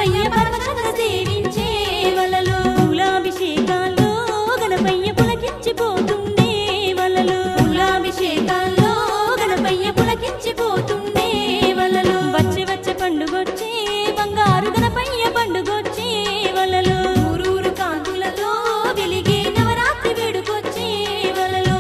గణపయ్య పరవశంగా సేవించే వలలో పూలాభిషేకాల్లో గణపయ్య పులకించిపోతుండే వలలో పూలాభిషేకాల్లో గణపయ్య పులకించిపోతుండే వలలో వచ్చే వచ్చే పండుగొచ్చే బంగారు గణపయ్య పండుగొచ్చే వలలో ఊరూరు కాంతులతో వెలిగే నవరాత్రి వేడుకొచ్చే వలలో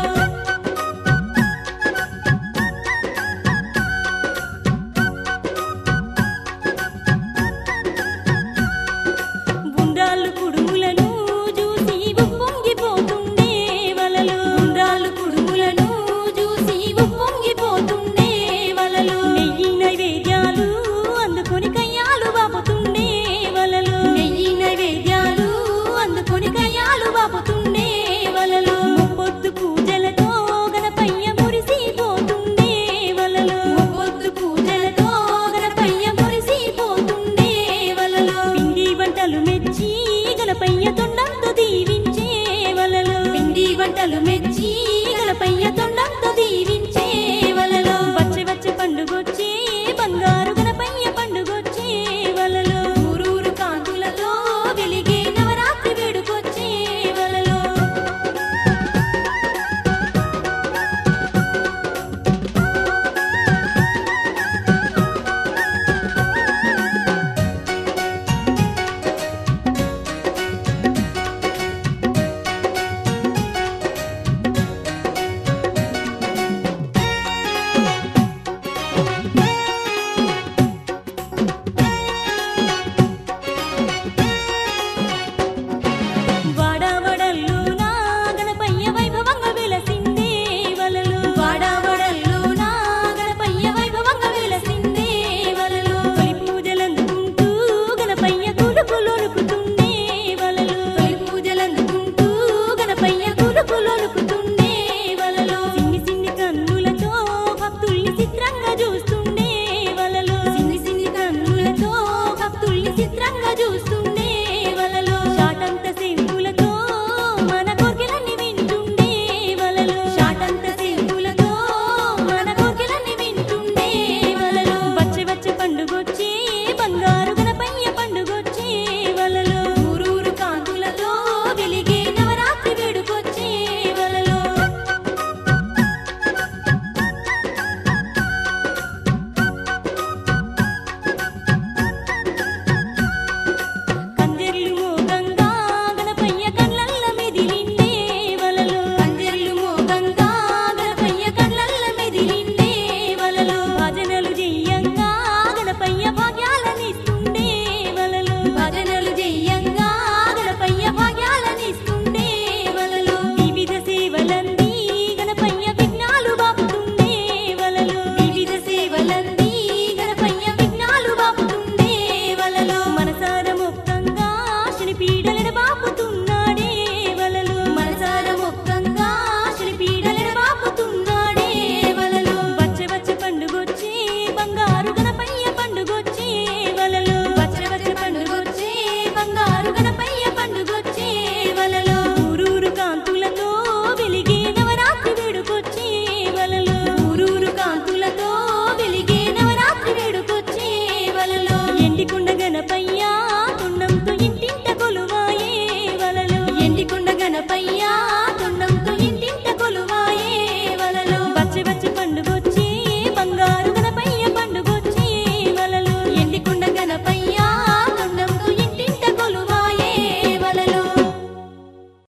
ఉండ్రాళ్ళు కుడుములను చూసి ఉప్పొంగిపోతుండే వలలో ఉండ్రాళ్ళు కుడుములను చూసి ఉప్పొంగిపోతుండే వలలో నెయ్యి నైవేద్యాలు అందుకొని కయ్యాలు బాపుతుండే వలలో నెయ్యి నైవేద్యాలు అందుకొని కయ్యాలు బాపుతుండే వలలో ముప్పొద్దు పూజలతో గణపయ్య మురిసిపోతుండే వలలో ముప్పొద్దు పూజలతో గణపయ్య మురిసిపోతుండే వలలో పిండి వంటలు మెచ్చి గణపయ్య తొండంతో దీవించే వలలో పిండి వంటలు మెచ్చి గణపయ్య తొండంతో దీవించే వలలో వచ్చే వచ్చే పండుగొచ్చే బంగారు గణపయ్య పండుగొచ్చే వలలో ఊరూరు కాంతులతో వెలిగే నవరాత్రి వేడుకొచ్చే వలలో వాడవడల్లో నా గణపయ్య వైభవంగా వెలసిందే వలలో వాడవడల్లో నా గణపయ్య వైభవంగా వెలసిందే వలలో తొలి పూజలందుకుంటూ గణపయ్య కులుకులొలుకుతుండే వలలో తొలి పూజలందుకుంటూ గణపయ్య కులుకులొలుకుతుండే వలలో సిన్ని సిన్ని కన్నులతో భక్తుల్ని చిత్రంగా చూస్తుండే వలలో సిన్ని సిన్ని కన్నులతో భక్తుల్ని చిత్రంగా చూస్తుండే వలలో షాటంత సింగులతో మన కోర్కెలన్నీ వింటుండే వలలో షాటంత సింగులతో మన కోర్కెలన్నీ వింటుండే వలలో వచ్చే వచ్చే పండుగొచ్చే బంగారు గణపయ్య పండుగొచ్చే వలలో ఊరూరు కాంతులతో వెలిగే నవరాత్రి వేడుకొచ్చే వలలో కంజర్లు మోగంగా గణపయ్య కళ్ళల్ల మెదిలిండే వలలో కంజర్లు మోగంగా గణపయ్య కళ్ళల్ల మెదిలిండే వలలో భజనలు చెయ్యంగా గణపయ్య భాగ్యాలనిస్తుండే వలలో భజనలు చెయ్యంగా గణపయ్య భాగ్యాలనిస్తుండే వలలో వివిధ సేవలంది గణపయ్య విఘ్నాలు బాపుతుండే వలలో వివిధ సేవలంది గణపయ్య విఘ్నాలు బాపుతుండే వలలో మనసార మొక్కంగా శని పీడలెడ బాపుతున్నాడే వలలో మనసార మొక్కంగా శని పీడలెడ బాపుతున్నాడే వలలో వచ్చే వచ్చే పండుగొచ్చే బంగారు గణపయ్య పండుగొచ్చే వలలో వచ్చే వచ్చే పండుగొచ్చే బంగారు గణపయ్య పండుగొచ్చే వలలో ఊరూరు కాంతులతో వెలిగే నవరాత్రి వేడుకొచ్చే వలలో ఊరూరు కాంతులతో వెలిగే నవరాత్రి వేడుకొచ్చే వలలో